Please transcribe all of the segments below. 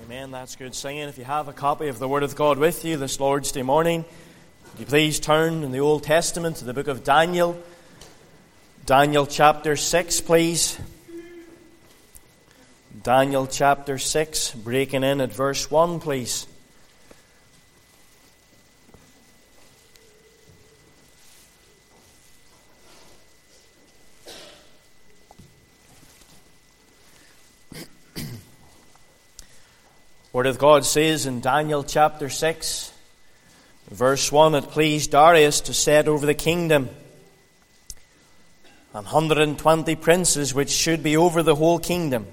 Amen. That's good singing. If you have a copy of the Word of God with you this Lord's Day morning, would you please turn in the Old Testament to the book of Daniel. Daniel chapter 6, please. Daniel chapter 6, breaking in at verse 1, please. Word of God says in Daniel chapter 6, verse 1, it pleased Darius to set over the kingdom 120 princes which should be over the whole kingdom.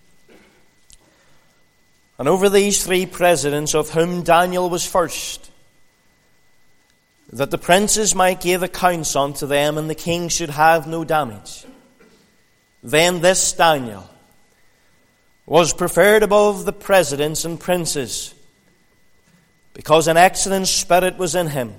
And over these 3 presidents, of whom Daniel was first, that the princes might give accounts unto them, and the king should have no damage. Then this Daniel was preferred above the presidents and princes, because an excellent spirit was in him.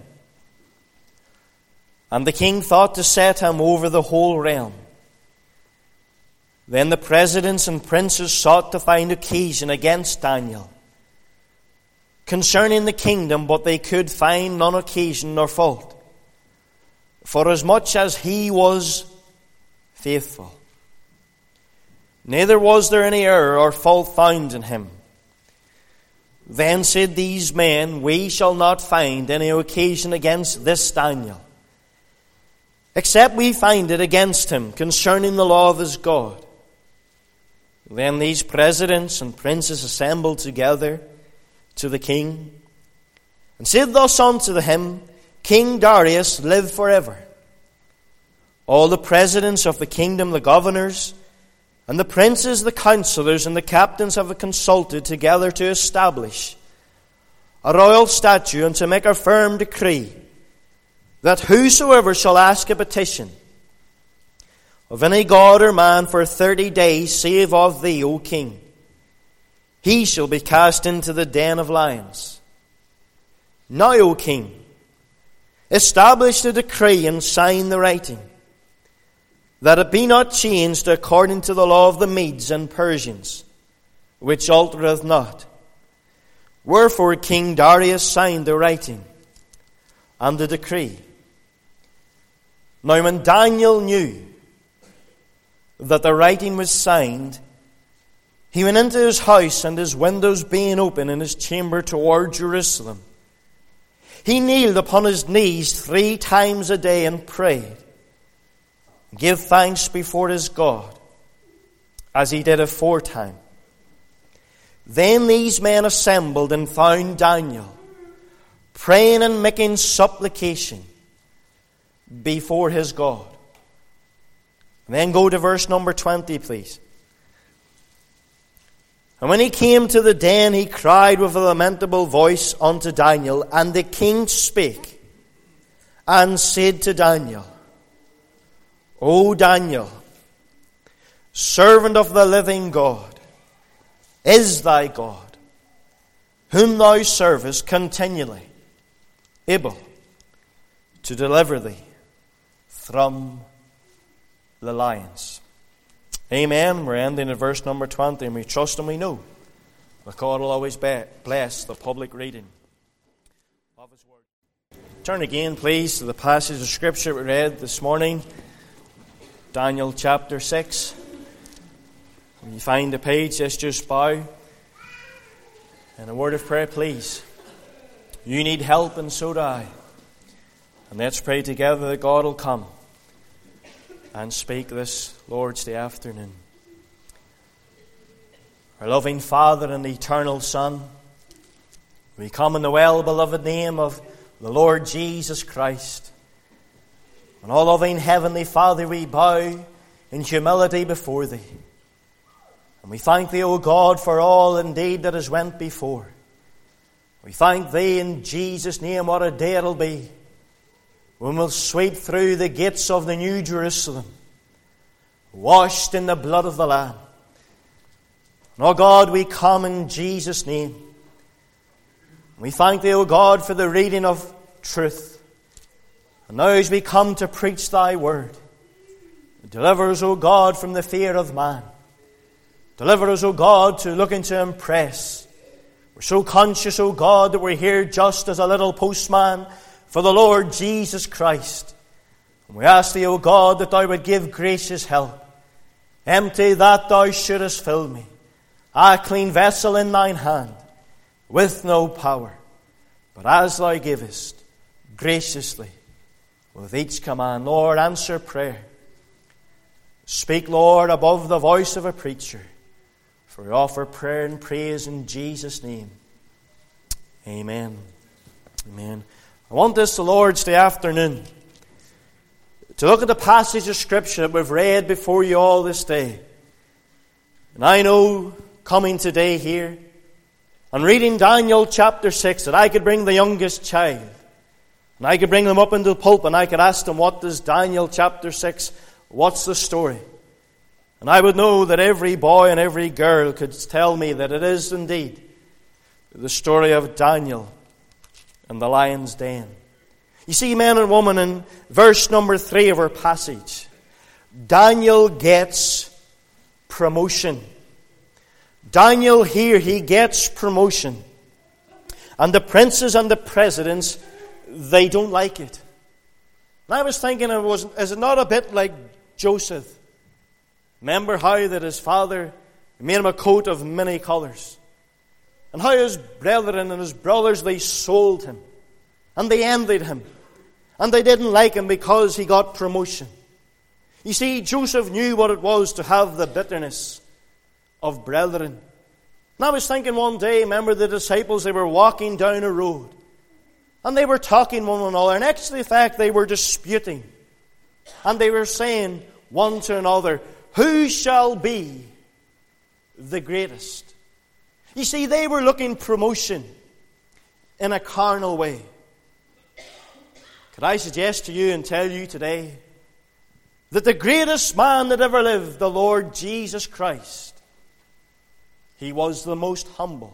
And the king thought to set him over the whole realm. Then the presidents and princes sought to find occasion against Daniel concerning the kingdom, but they could find none occasion nor fault, forasmuch as he was faithful. Neither was there any error or fault found in him. Then said these men, we shall not find any occasion against this Daniel, except we find it against him concerning the law of his God. Then these presidents and princes assembled together to the king, and said thus unto him, King Darius, live forever. All the presidents of the kingdom, the governors, and the princes, the counselors, and the captains have consulted together to establish a royal statute and to make a firm decree, that whosoever shall ask a petition of any god or man for 30 days, save of thee, O king, he shall be cast into the den of lions. Now, O king, establish the decree and sign the writing, that it be not changed according to the law of the Medes and Persians, which altereth not. Wherefore King Darius signed the writing and the decree. Now when Daniel knew that the writing was signed, he went into his house, and his windows being open in his chamber toward Jerusalem, he kneeled upon his knees 3 times a day and prayed, give thanks before his God, as he did aforetime. Then these men assembled and found Daniel praying and making supplication before his God. And then go to verse number 20, please. And when he came to the den, he cried with a lamentable voice unto Daniel. And the king spake and said to Daniel, O Daniel, servant of the living God, is thy God, whom thou servest continually, able to deliver thee from the lions. Amen. We're ending at verse number 20, and we trust and we know that God will always bless the public reading of his word. Turn again, please, to the passage of Scripture we read this morning, Daniel chapter 6. When you find the page, let's just bow. And a word of prayer, please. You need help, and so do I. And let's pray together that God will come and speak this Lord's Day afternoon. Our loving Father and eternal Son, we come in the well-beloved name of the Lord Jesus Christ. And all loving Heavenly Father, we bow in humility before Thee. And we thank Thee, O God, for all indeed that has went before. We thank Thee in Jesus' name. What a day it'll be when we'll sweep through the gates of the New Jerusalem, washed in the blood of the Lamb. And, O God, we come in Jesus' name. We thank Thee, O God, for the reading of truth. And now as we come to preach Thy word, deliver us, O God, from the fear of man. Deliver us, O God, to looking to impress We're so conscious, O God, that we're here just as a little postman for the Lord Jesus Christ. And we ask Thee, O God, that Thou would give gracious help. Empty that Thou shouldest fill me, a clean vessel in Thine hand, with no power, but as Thou givest, graciously, with each command. Lord, answer prayer. Speak, Lord, above the voice of a preacher. For we offer prayer and praise in Jesus' name. Amen. Amen. I want this the Lord's Day afternoon to look at the passage of Scripture that we've read before you all this day. And I know, coming today here and reading Daniel chapter 6, that I could bring the youngest child and I could bring them up into the pulpit and I could ask them, what does Daniel chapter 6, what's the story? And I would know that every boy and every girl could tell me that it is indeed the story of Daniel and the lion's den. You see, men and women, in verse number 3 of our passage, Daniel gets promotion. Daniel here, he gets promotion. And the princes and the presidents, they don't like it. And I was thinking, is it not a bit like Joseph? Remember how that his father made him a coat of many colors? And how his brethren and his brothers, they sold him. And they envied him. And they didn't like him because he got promotion. You see, Joseph knew what it was to have the bitterness of brethren. And I was thinking one day, remember the disciples, they were walking down a road. And they were talking one another. And actually, in fact, they were disputing. And they were saying one to another, who shall be the greatest? You see, they were looking promotion in a carnal way. Could I suggest to you and tell you today that the greatest man that ever lived, the Lord Jesus Christ, He was the most humble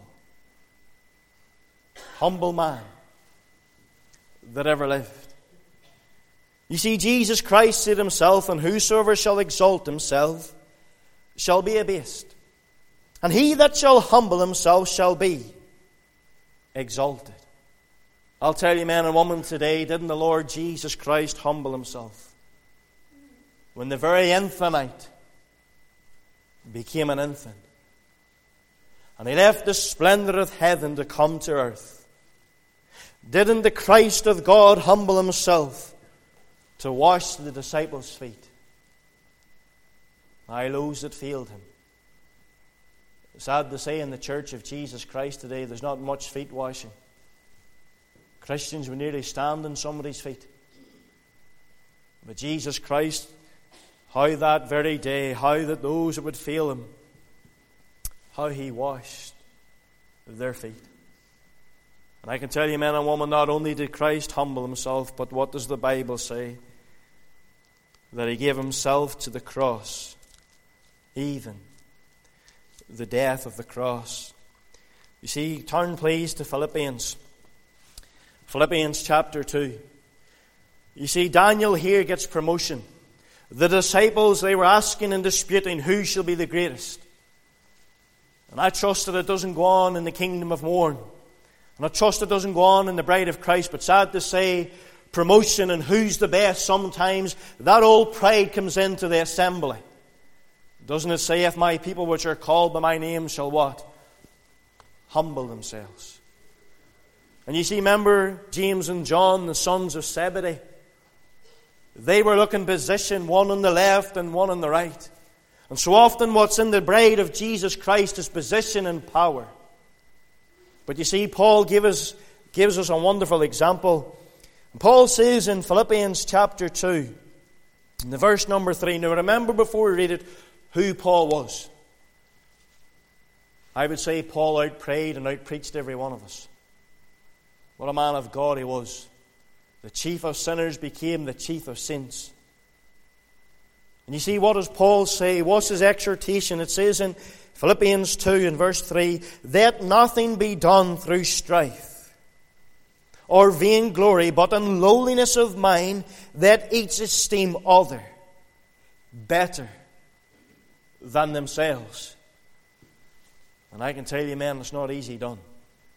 man that ever lived. You see, Jesus Christ said Himself, and whosoever shall exalt himself shall be abased. And he that shall humble himself shall be exalted. I'll tell you, men and women, today, didn't the Lord Jesus Christ humble Himself? When the very infinite became an infant. And He left the splendor of heaven to come to earth. Didn't the Christ of God humble Himself to wash the disciples' feet? I loathe that failed Him. Sad to say, in the church of Jesus Christ today, there's not much feet washing. Christians would nearly stand on somebody's feet. But Jesus Christ, how that very day, how that those that would fail Him, how He washed their feet. And I can tell you, men and women, not only did Christ humble Himself, but what does the Bible say? That He gave Himself to the cross, even the death of the cross. You see, turn please to Philippians. Philippians chapter 2. You see, Daniel here gets promotion. The disciples, they were asking and disputing who shall be the greatest. And I trust that it doesn't go on in the kingdom of morn. And I trust it doesn't go on in the bride of Christ. But sad to say, promotion and who's the best, sometimes that old pride comes into the assembly. Doesn't it say, if my people which are called by my name shall what? Humble themselves. And you see, remember James and John, the sons of Zebedee? They were looking position, one on the left and one on the right. And so often what's in the bride of Jesus Christ is position and power. But you see, Paul gives us a wonderful example. And Paul says in Philippians chapter 2, in the verse number 3, now remember before we read it, who Paul was. I would say Paul outprayed and outpreached every one of us. What a man of God he was. The chief of sinners became the chief of saints. And you see, what does Paul say? What's his exhortation? It says in Philippians 2 and verse 3, that nothing be done through strife or vainglory, but in lowliness of mind, that each esteem other better than themselves. And I can tell you, men, it's not easy done.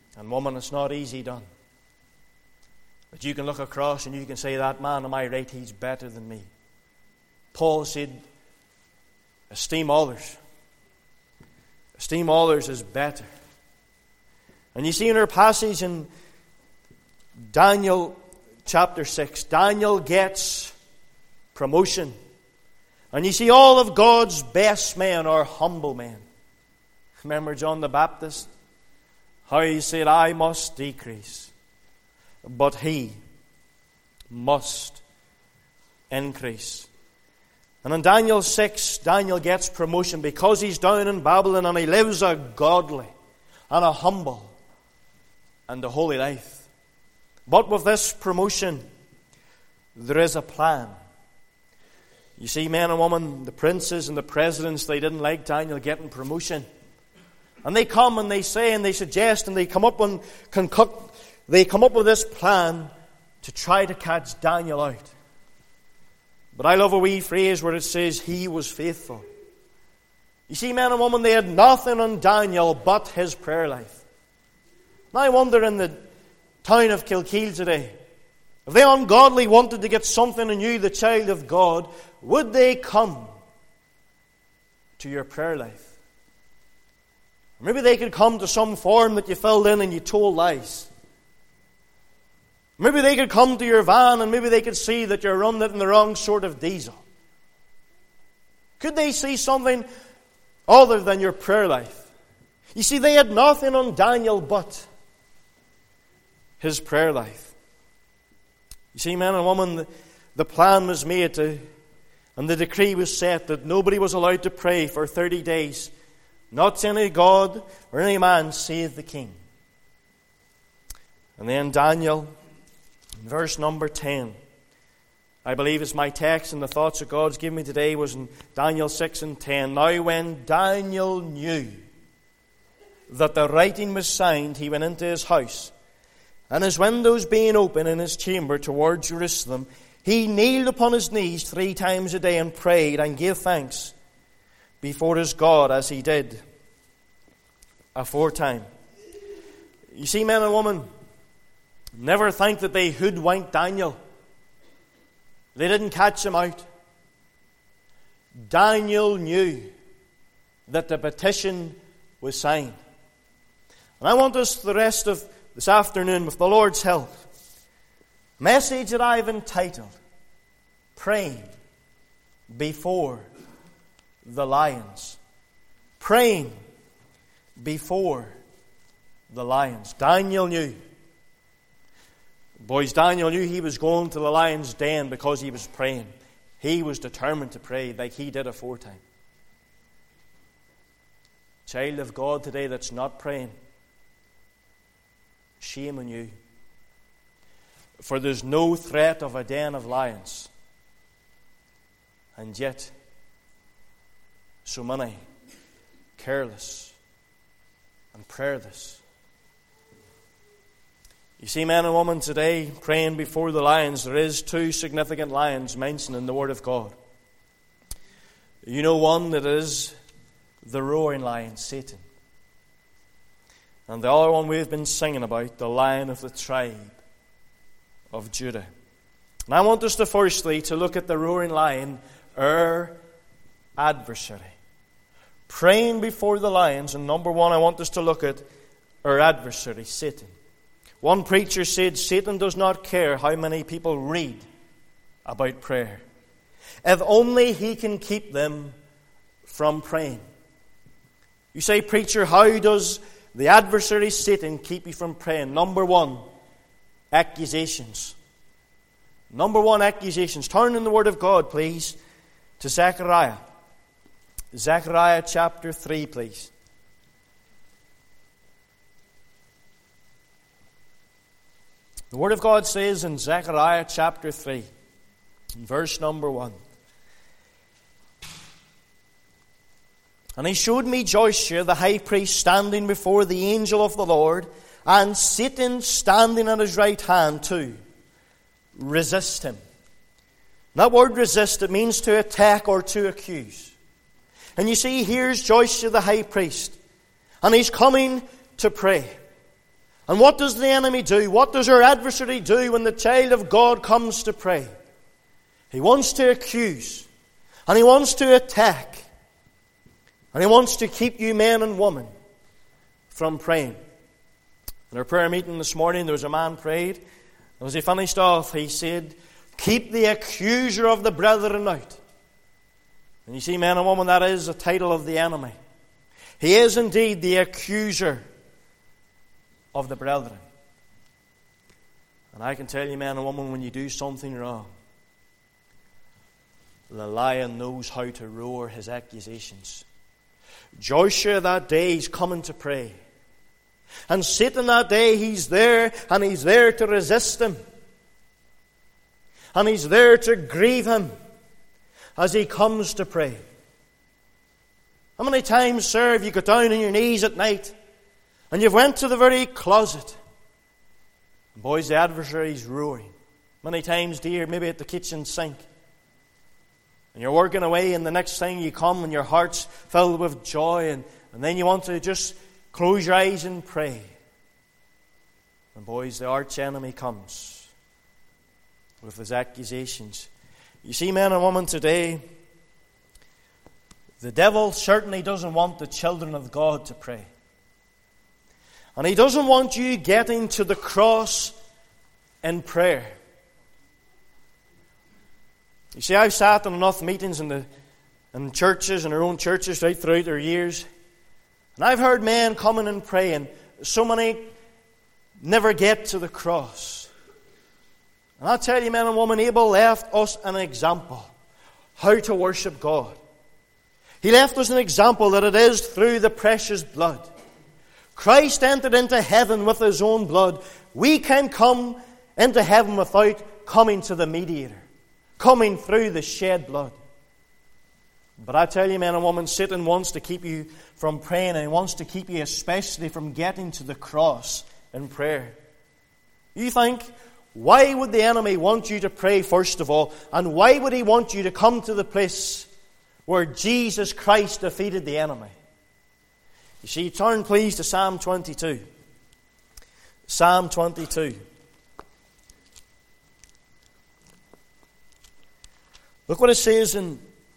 And woman, it's not easy done. But you can look across and you can say, that man on my right, he's better than me. Paul said, esteem others. Esteem others is better. And you see in our passage in Daniel chapter 6, Daniel gets promotion. And you see all of God's best men are humble men. Remember John the Baptist? How he said, I must decrease, but he must increase. And in Daniel 6, Daniel gets promotion because he's down in Babylon and he lives a godly and a humble and a holy life. But with this promotion, there is a plan. You see, men and women, the princes and the presidents, they didn't like Daniel getting promotion. And they come and they say and they suggest and they come up and concoct, they come up with this plan to try to catch Daniel out. But I love a wee phrase where it says, he was faithful. You see, men and women, they had nothing on Daniel but his prayer life. Now I wonder in the town of Kilkeel today, if they ungodly wanted to get something in you, the child of God, would they come to your prayer life? Maybe they could come to some form that you filled in and you told lies. Maybe they could come to your van and maybe they could see that you're running it in the wrong sort of diesel. Could they see something other than your prayer life? You see, they had nothing on Daniel but his prayer life. You see, men and women, the plan was made and the decree was set that nobody was allowed to pray for 30 days. Not any God or any man save the king. And then Daniel, verse number 10. I believe it's my text and the thoughts that God's given me today was in Daniel 6 and 10. Now when Daniel knew that the writing was signed, he went into his house. And his windows being open in his chamber toward Jerusalem, he kneeled upon his knees 3 times a day and prayed and gave thanks before his God as he did aforetime. You see, men and women, never think that they hoodwinked Daniel. They didn't catch him out. Daniel knew that the petition was signed. And I want us the rest of this afternoon, with the Lord's help, message that I've entitled, Praying Before the Lions. Praying before the lions. Daniel knew. Boys, Daniel knew he was going to the lion's den because he was praying. He was determined to pray like he did aforetime. Child of God today that's not praying, shame on you. For there's no threat of a den of lions. And yet, so many careless and prayerless. You see, men and women, today, praying before the lions, there is 2 significant lions mentioned in the Word of God. You know one that is the roaring lion, Satan. And the other one we've been singing about, the Lion of the tribe of Judah. And I want us to firstly to look at the roaring lion, our adversary. Praying before the lions, and number 1, I want us to look at our adversary, Satan. One preacher said, Satan does not care how many people read about prayer, if only he can keep them from praying. You say, preacher, how does the adversary Satan keep you from praying? Number 1, accusations. Number 1, accusations. Turn in the Word of God, please, to Zechariah. Zechariah chapter 3, please. The Word of God says in Zechariah chapter 3, verse number 1. And he showed me Joshua the high priest standing before the angel of the Lord, and Satan standing at his right hand to resist him. That word resist, it means to attack or to accuse. And you see, here's Joshua the high priest, and he's coming to pray. And what does the enemy do? What does our adversary do when the child of God comes to pray? He wants to accuse, and he wants to attack, and he wants to keep you men and women from praying. In our prayer meeting this morning, there was a man prayed, and as he finished off, he said, "Keep the accuser of the brethren out." And you see, men and women, that is a title of the enemy. He is indeed the accuser of the brethren. And I can tell you, men and women, when you do something wrong, the lion knows how to roar his accusations. Joshua that day, he's coming to pray. And Satan that day, he's there, and he's there to resist him. And he's there to grieve him as he comes to pray. How many times, sir, have you got down on your knees at night and you've went to the very closet? And boys, the adversary's roaring. Many times, dear, maybe at the kitchen sink. And you're working away, and the next thing you come and your heart's filled with joy, and then you want to just close your eyes and pray. And boys, the arch enemy comes with his accusations. You see, men and women, today, the devil certainly doesn't want the children of God to pray. And he doesn't want you getting to the cross in prayer. You see, I've sat in enough meetings in churches, in our own churches, right throughout our years. And I've heard men coming and praying. So many never get to the cross. And I'll tell you, men and women, Abel left us an example how to worship God. He left us an example that it is through the precious blood. Christ entered into heaven with his own blood. We can come into heaven without coming to the mediator, coming through the shed blood. But I tell you, men and women, Satan wants to keep you from praying, and he wants to keep you especially from getting to the cross in prayer. You think, why would the enemy want you to pray first of all? And why would he want you to come to the place where Jesus Christ defeated the enemy? You see, turn please to Psalm 22. Psalm 22. Look what it says in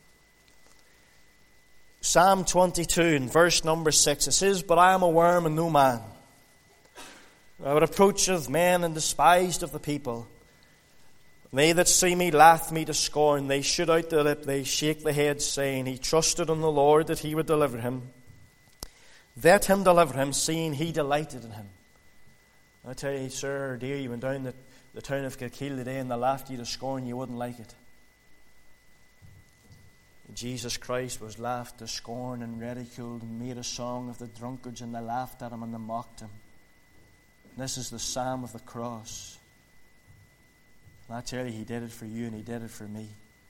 Psalm 22 in verse number 6. It says, "But I am a worm and no man, a reproach of men and despised of the people. They that see me laugh me to scorn. They shoot out the lip, they shake the head, saying, He trusted in the Lord that he would deliver him. Let him deliver him, seeing he delighted in him." I tell you, sir or dear, you went down the town of Kilkeel today and they laughed you to scorn, you wouldn't like it. Jesus Christ was laughed to scorn and ridiculed and made a song of the drunkards, and they laughed at him and they mocked him. This is the psalm of the cross. And I tell you, he did it for you and he did it for me.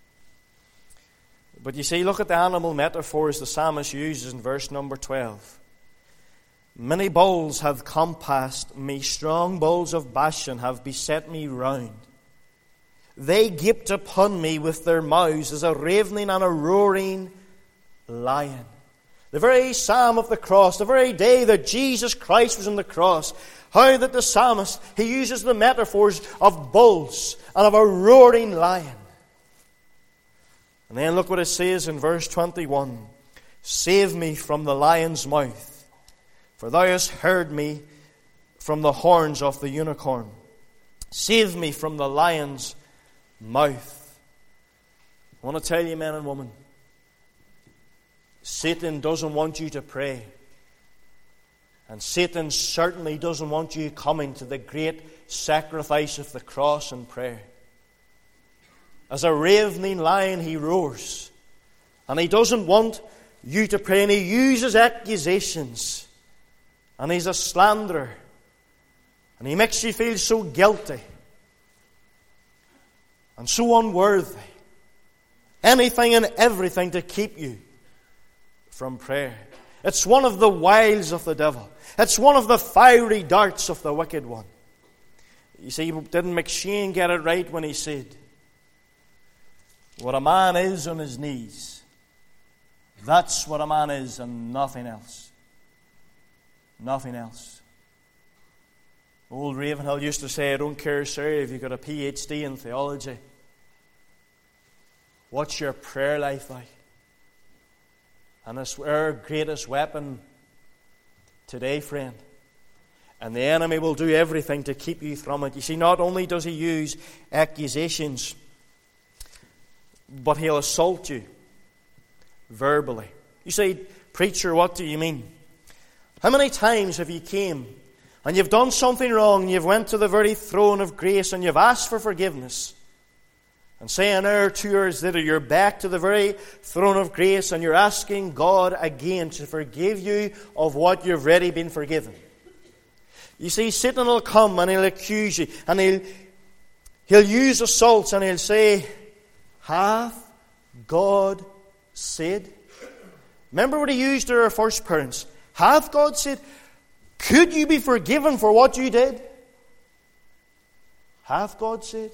But you see, look at the animal metaphors the psalmist uses in verse number 12. "Many bulls have compassed me, strong bulls of Bashan have beset me round. They gaped upon me with their mouths as a ravening and a roaring lion." The very psalm of the cross, the very day that Jesus Christ was on the cross, how that the psalmist, he uses the metaphors of bulls and of a roaring lion. And then look what it says in verse 21. "Save me from the lion's mouth, for thou hast heard me from the horns of the unicorn." Save me from the lion's mouth. I want to tell you, men and women, Satan doesn't want you to pray. And Satan certainly doesn't want you coming to the great sacrifice of the cross in prayer. As a ravening lion, he roars. And he doesn't want you to pray. And he uses accusations. And he's a slanderer. And he makes you feel so guilty and so unworthy. Anything and everything to keep you from prayer. It's one of the wiles of the devil. It's one of the fiery darts of the wicked one. You see, didn't McShane get it right when he said, "What a man is on his knees, that's what a man is and nothing else." Nothing else. Old Ravenhill used to say, I don't care, sir, if you've got a PhD in theology. What's your prayer life like? And it's our greatest weapon today, friend. And the enemy will do everything to keep you from it. You see, not only does he use accusations, but he'll assault you verbally. You say, preacher, what do you mean? How many times have you came and you've done something wrong, and you've went to the very throne of grace and you've asked for forgiveness, and say an hour, 2 hours later, you're back to the very throne of grace and you're asking God again to forgive you of what you've already been forgiven? You see, Satan will come and he'll accuse you, and he'll use assaults, and he'll say, hath God said? Remember what he used to our first parents. Hath God said? Could you be forgiven for what you did? Hath God said?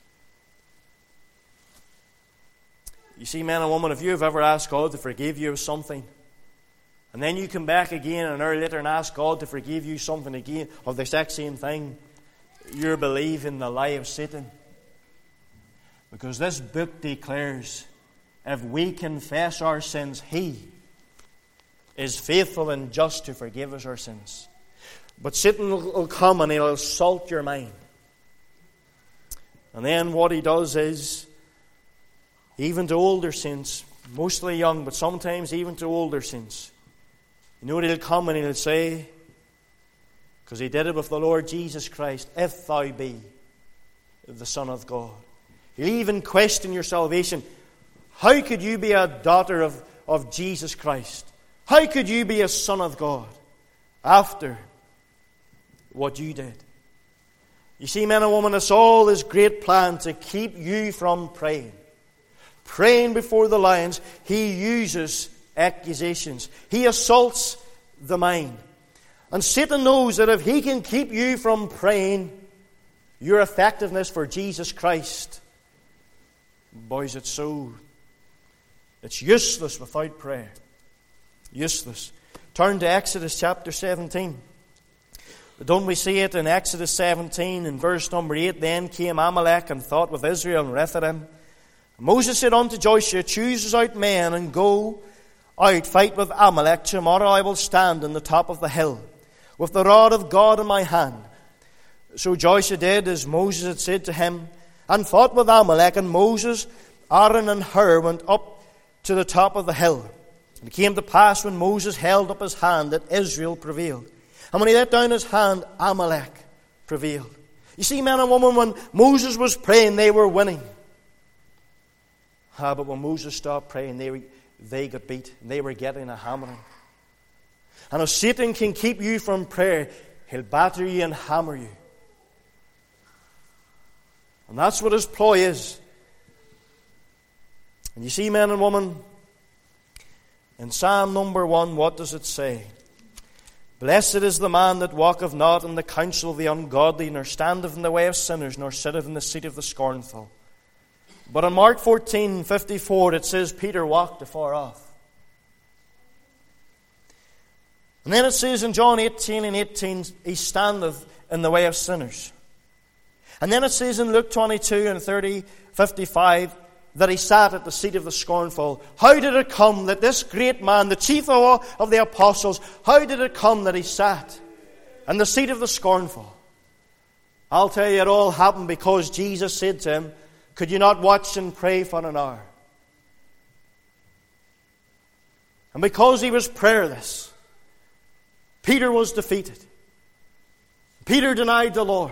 You see, man and woman, if you have ever asked God to forgive you of something, and then you come back again an hour later and ask God to forgive you something again of the exact same thing, you're believing the lie of Satan. Because this book declares, if we confess our sins, He is faithful and just to forgive us our sins. But Satan will come and he'll assault your mind. And then what he does is, even to older saints, mostly young, but sometimes even to older saints, you know what he'll come and he'll say? Because he did it with the Lord Jesus Christ, if thou be the Son of God. He'll even question your salvation. How could you be a daughter of Jesus Christ? How could you be a son of God after what you did? You see, men and women, it's all his great plan to keep you from praying. Praying before the lions, he uses accusations. He assaults the mind. And Satan knows that if he can keep you from praying, your effectiveness for Jesus Christ, boys, it's useless without prayer. Useless. Turn to Exodus chapter 17. But don't we see it in Exodus 17 in verse number 8? Then came Amalek and fought with Israel and Rephidim. Moses said unto Joshua, choose us out men and go out, fight with Amalek. Tomorrow I will stand on the top of the hill with the rod of God in my hand. So Joshua did as Moses had said to him, and fought with Amalek. And Moses, Aaron, and Hur went up to the top of the hill. And it came to pass when Moses held up his hand that Israel prevailed. And when he let down his hand, Amalek prevailed. You see, men and women, when Moses was praying, they were winning. But when Moses stopped praying, they got beat. They were getting a hammering. And if Satan can keep you from prayer, he'll batter you and hammer you. And that's what his ploy is. And you see, men and women, in Psalm number 1, what does it say? Blessed is the man that walketh not in the counsel of the ungodly, nor standeth in the way of sinners, nor sitteth in the seat of the scornful. But in Mark 14:54 it says Peter walked afar off. And then it says in John 18:18, he standeth in the way of sinners. And then it says in Luke 22 and 55 that he sat at the seat of the scornful. How did it come that this great man, the chief of the apostles, how did it come that he sat in the seat of the scornful? I'll tell you, it all happened because Jesus said to him, could you not watch and pray for an hour? And because he was prayerless, Peter was defeated. Peter denied the Lord.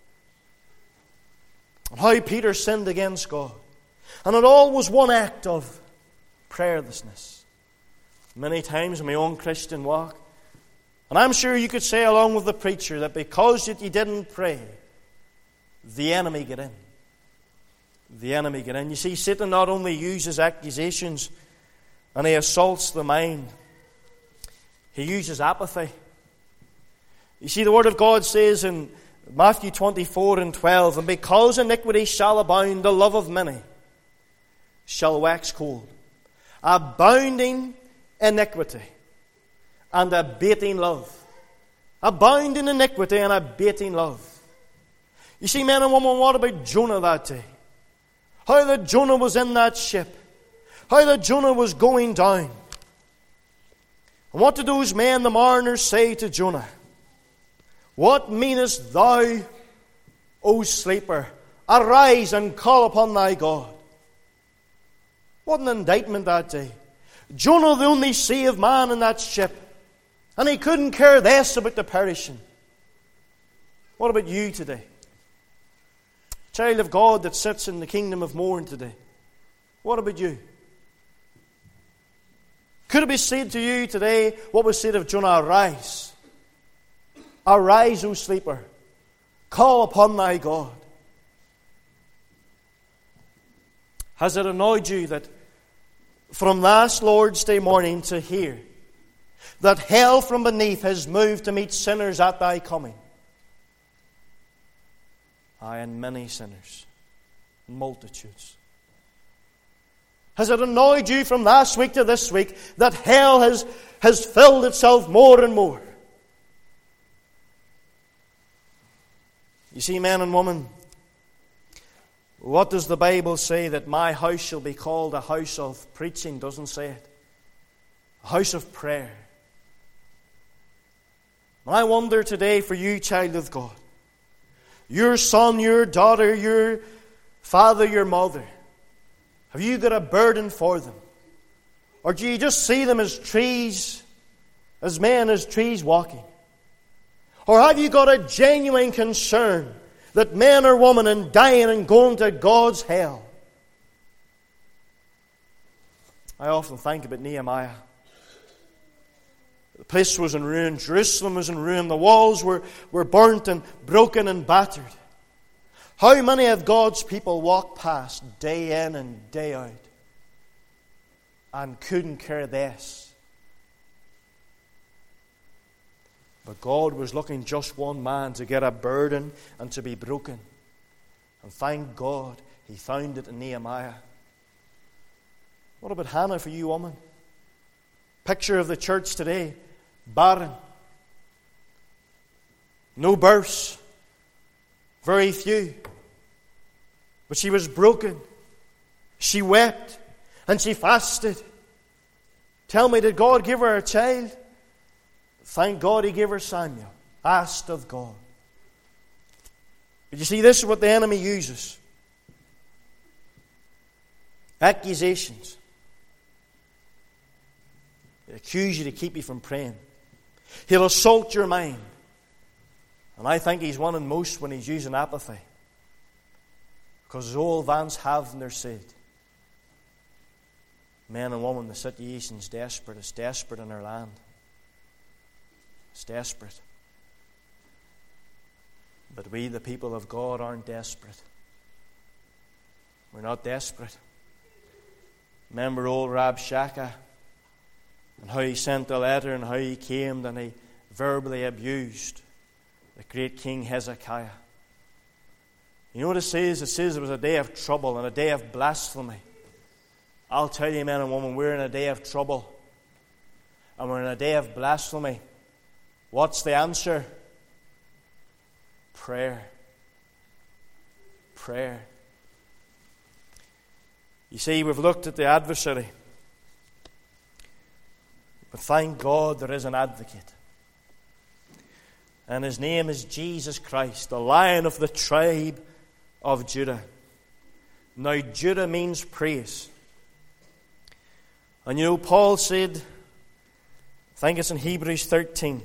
And how Peter sinned against God. And it all was one act of prayerlessness. Many times in my own Christian walk, and I'm sure you could say along with the preacher that because you didn't pray, the enemy get in. The enemy get in. You see, Satan not only uses accusations and he assaults the mind, he uses apathy. You see, the Word of God says in Matthew 24:12, and because iniquity shall abound, the love of many shall wax cold. Abounding iniquity and abating love. abound in iniquity and abating love. You see, men and women, what about Jonah that day? How that Jonah was in that ship. How that Jonah was going down. And what did those men, the mariners, say to Jonah? What meanest thou, O sleeper? Arise and call upon thy God. What an indictment that day. Jonah, the only saved man in that ship. And he couldn't care less about the perishing. What about you today? Child of God that sits in the kingdom of Mourne today. What about you? Could it be said to you today what was said of Jonah? Arise. Arise, O sleeper. Call upon thy God. Has it annoyed you that from last Lord's Day morning to here, that hell from beneath has moved to meet sinners at thy coming? Aye, and many sinners, multitudes. Has it annoyed you from last week to this week that hell has filled itself more and more? You see, men and women, what does the Bible say? That my house shall be called a house of preaching, doesn't say it. A house of prayer. And I wonder today for you, child of God, your son, your daughter, your father, your mother, have you got a burden for them? Or do you just see them as trees, as men, as trees walking? Or have you got a genuine concern that men or women are dying and going to God's hell? I often think about Nehemiah. The place was in ruin. Jerusalem was in ruin. The walls were burnt and broken and battered. How many of God's people walked past day in and day out and couldn't care less? But God was looking just one man to get a burden and to be broken. And thank God He found it in Nehemiah. What about Hannah for you, woman? Picture of the church today. Barren. No births. Very few. But she was broken. She wept. And she fasted. Tell me, did God give her a child? Thank God He gave her Samuel. Asked of God. But you see, this is what the enemy uses. Accusations. He'll accuse you to keep you from praying. He'll assault your mind. And I think he's winning most when he's using apathy. Because all vans have in their seed. Men and women, the situation's desperate. It's desperate in our land. It's desperate. But we, the people of God, aren't desperate. We're not desperate. Remember old Rabshakeh and how he sent a letter and how he came and he verbally abused the great King Hezekiah. You know what it says? It says it was a day of trouble and a day of blasphemy. I'll tell you, men and women, we're in a day of trouble. And we're in a day of blasphemy. What's the answer? Prayer. Prayer. You see, we've looked at the adversary. But thank God there is an advocate. And his name is Jesus Christ, the Lion of the tribe of Judah. Now, Judah means praise. And you know, Paul said, I think it's in Hebrews 13.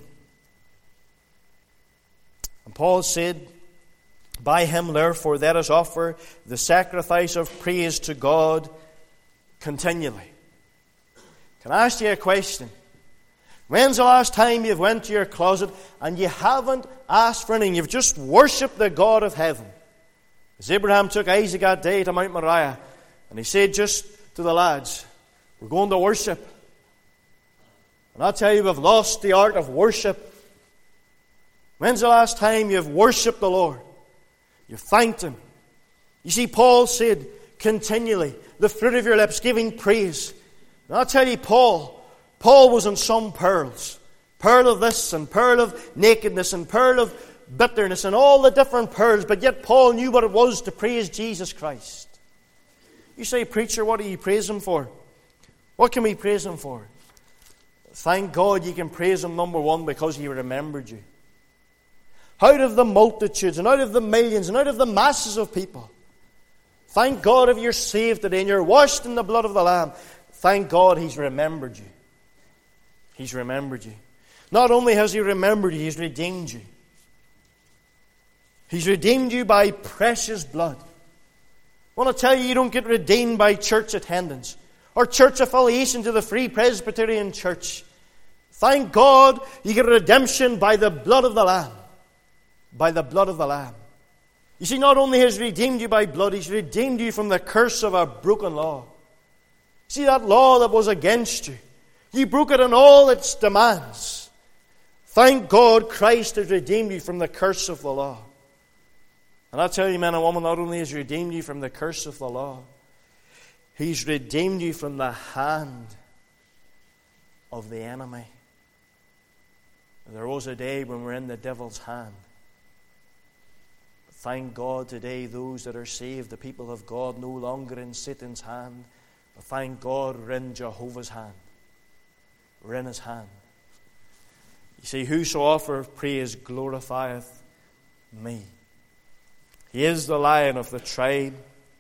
And Paul said, by him, therefore, let us offer the sacrifice of praise to God continually. Can I ask you a question? When's the last time you've went to your closet and you haven't asked for anything? You've just worshipped the God of heaven. As Abraham took Isaac that day to Mount Moriah, and he said just to the lads, we're going to worship. And I tell you, we've lost the art of worship. When's the last time you've worshipped the Lord? You've thanked Him. You see, Paul said, continually, the fruit of your lips, giving praise. And I'll tell you, Paul was on some pearls. Pearl of this and pearl of nakedness and pearl of bitterness and all the different pearls. But yet Paul knew what it was to praise Jesus Christ. You say, preacher, what do you praise Him for? What can we praise Him for? Thank God you can praise Him, number one, because He remembered you. Out of the multitudes and out of the millions and out of the masses of people. Thank God if you're saved today and you're washed in the blood of the Lamb. Thank God He's remembered you. He's remembered you. Not only has He remembered you, He's redeemed you. He's redeemed you by precious blood. I want to tell you, you don't get redeemed by church attendance or church affiliation to the Free Presbyterian Church. Thank God you get redemption by the blood of the Lamb. By the blood of the Lamb. You see, not only has He redeemed you by blood, He's redeemed you from the curse of a broken law. See that law that was against you? You broke it in all its demands. Thank God Christ has redeemed you from the curse of the law. And I tell you, man and woman, not only has He redeemed you from the curse of the law, He's redeemed you from the hand of the enemy. There was a day when we're in the devil's hand. Thank God today, those that are saved, the people of God, no longer in Satan's hand. But thank God we're in Jehovah's hand. We're in His hand. You see, whoso offereth praise glorifieth me. He is the Lion of the tribe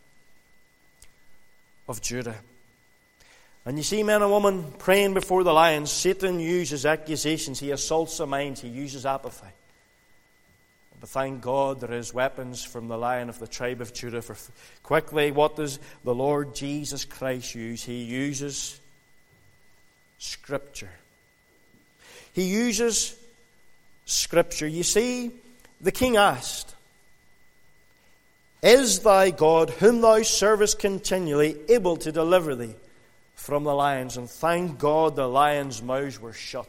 of Judah. And you see, men and women, praying before the lions, Satan uses accusations. He assaults the minds. He uses apathy. But thank God there is weapons from the Lion of the tribe of Judah. For quickly, what does the Lord Jesus Christ use? He uses Scripture. He uses Scripture. You see, the king asked, Is thy God, whom thou servest continually, able to deliver thee from the lions? And thank God the lions' mouths were shut.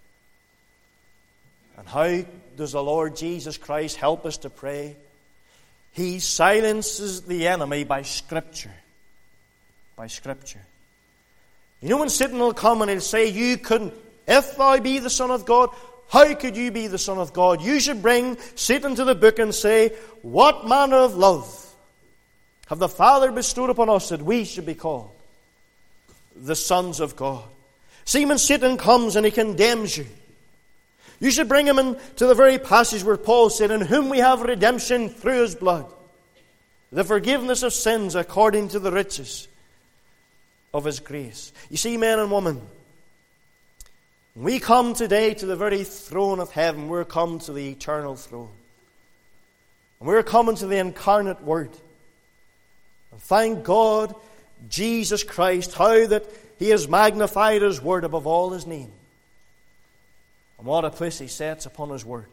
And how does the Lord Jesus Christ help us to pray? He silences the enemy by Scripture. By Scripture. You know when Satan will come and he'll say, you couldn't, if thou be the Son of God, how could you be the Son of God? You should bring Satan to the book and say, what manner of love have the Father bestowed upon us that we should be called the sons of God? See, when Satan comes and he condemns you, you should bring him into the very passage where Paul said, in whom we have redemption through His blood, the forgiveness of sins according to the riches of His grace. You see, men and women, when we come today to the very throne of heaven, we're come to the eternal throne. And we're coming to the incarnate Word. And thank God, Jesus Christ, how that He has magnified His Word above all His name. And what a place He sets upon His Word.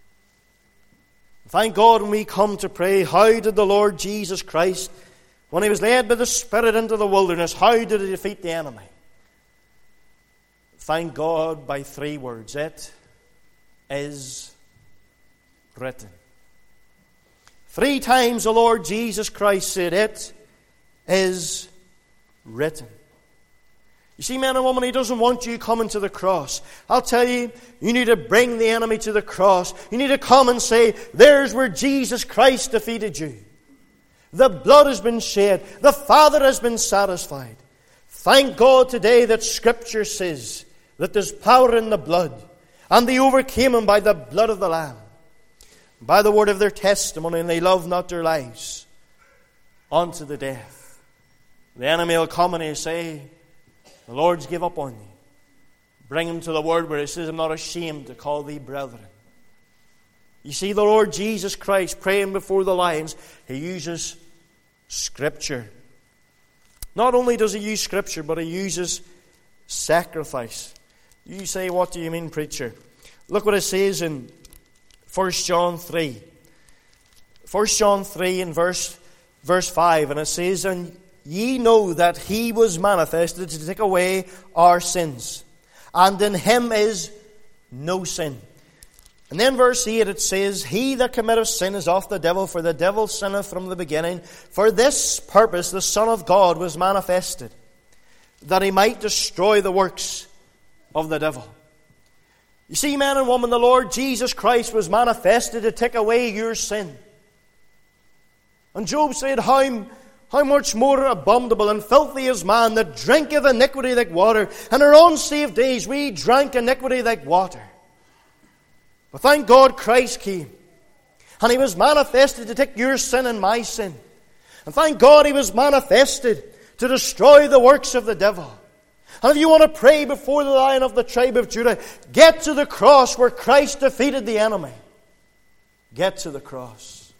Thank God when we come to pray, how did the Lord Jesus Christ, when He was led by the Spirit into the wilderness, how did He defeat the enemy? Thank God by 3 words. It is written. 3 times the Lord Jesus Christ said, it is written. You see, men and women, He doesn't want you coming to the cross. I'll tell you, you need to bring the enemy to the cross. You need to come and say, there's where Jesus Christ defeated you. The blood has been shed. The Father has been satisfied. Thank God today that Scripture says that there's power in the blood. And they overcame Him by the blood of the Lamb, by the word of their testimony, and they loved not their lives unto the death. The enemy will come and he'll say, the Lord's give up on you. Bring him to the word where it says, I'm not ashamed to call thee brethren. You see, the Lord Jesus Christ praying before the lions, He uses Scripture. Not only does He use Scripture, but He uses sacrifice. You say, what do you mean, preacher? Look what it says in 1 John 3. 1 John 3 in verse 5. And it says, and ye know that He was manifested to take away our sins, and in Him is no sin. And then verse 8 it says, he that committeth sin is of the devil, for the devil sinneth from the beginning. For this purpose the Son of God was manifested, that He might destroy the works of the devil. You see, men and women, the Lord Jesus Christ was manifested to take away your sin. And Job said, how much more abominable and filthy is man that drinketh iniquity like water. In our unsaved days we drank iniquity like water. But thank God Christ came. And He was manifested to take your sin and my sin. And thank God He was manifested to destroy the works of the devil. And if you want to pray before the Lion of the tribe of Judah, get to the cross where Christ defeated the enemy. Get to the cross.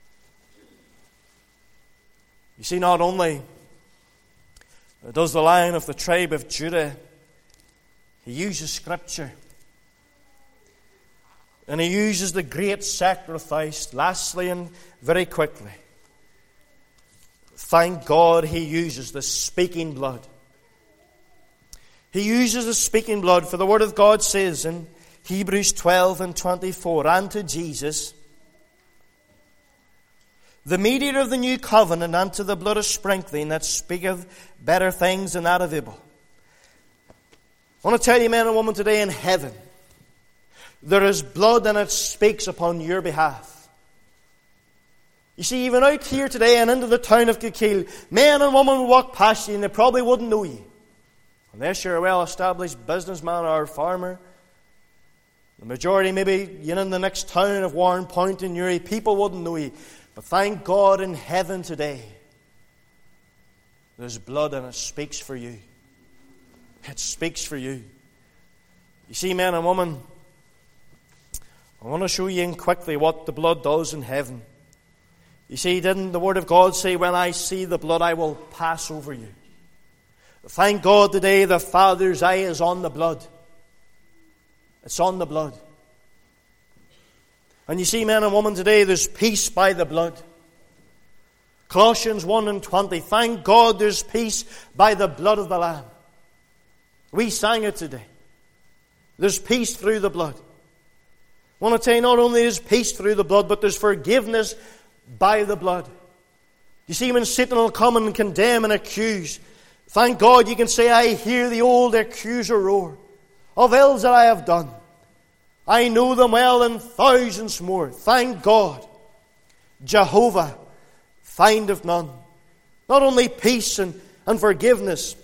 You see, not only does the Lion of the tribe of Judah, he uses Scripture. And he uses the great sacrifice. Lastly and very quickly, thank God he uses the speaking blood. He uses the speaking blood, for the Word of God says in Hebrews 12 and 24, and to Jesus, the mediator of the new covenant, unto the blood of sprinkling that speaketh better things than that of Abel. I want to tell you, men and women, today in heaven, there is blood and it speaks upon your behalf. You see, even out here today and into the town of Kilkeel, men and women will walk past you and they probably wouldn't know you. Unless you're a well-established businessman or farmer. The majority, maybe you're in the next town of Warren Point and Newry, people wouldn't know you. But thank God in heaven today, there's blood and it speaks for you. It speaks for you. You see, men and women, I want to show you in quickly what the blood does in heaven. You see, didn't the Word of God say, when I see the blood, I will pass over you? Thank God today the Father's eye is on the blood. It's on the blood. And you see, men and women, today there's peace by the blood. Colossians 1 and 20. Thank God there's peace by the blood of the Lamb. We sang it today. There's peace through the blood. I want to tell you, not only is peace through the blood, but there's forgiveness by the blood. You see, when Satan will come and condemn and accuse, thank God you can say, I hear the old accuser roar of ills that I have done. I know them well and thousands more. Thank God. Jehovah findeth none. Not only peace and forgiveness.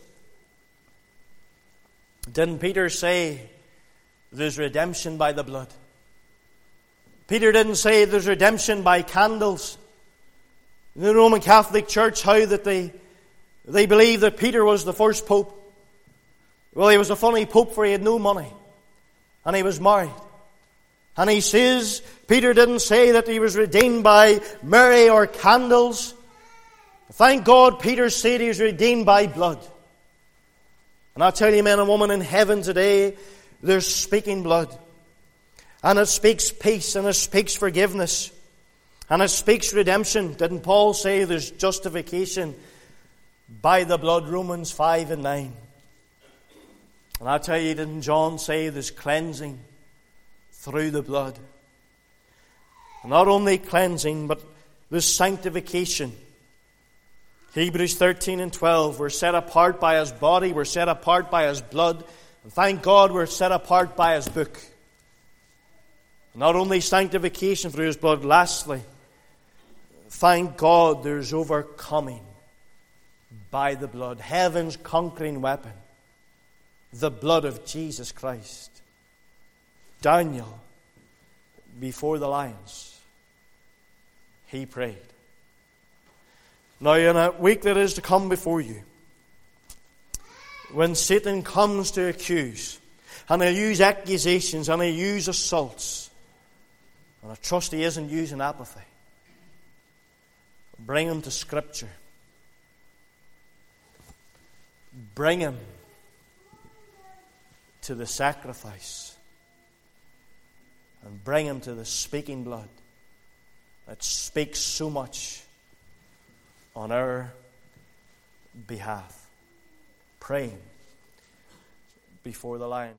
Didn't Peter say there's redemption by the blood? Peter didn't say there's redemption by candles. In the Roman Catholic Church, how that they believe that Peter was the first pope. Well, he was a funny pope, for he had no money. And he was married. And he says, Peter didn't say that he was redeemed by myrrh or candles. Thank God Peter said he was redeemed by blood. And I tell you, men and women, in heaven today, there's speaking blood. And it speaks peace, and it speaks forgiveness. And it speaks redemption. Didn't Paul say there's justification by the blood? Romans 5 and 9. And I tell you, didn't John say there's cleansing through the blood? And not only cleansing, but there's sanctification. Hebrews 13 and 12. We're set apart by His body. We're set apart by His blood. And thank God we're set apart by His book. Not only sanctification through His blood. Lastly, thank God there's overcoming by the blood. Heaven's conquering weapon. The blood of Jesus Christ. Daniel, before the lions, he prayed. Now, in a week that is to come before you, when Satan comes to accuse, and he'll use accusations, and he'll use assaults, and I trust he isn't using apathy, bring him to Scripture. Bring him to the sacrifice. And bring him to the speaking blood that speaks so much on our behalf. Praying before the lion.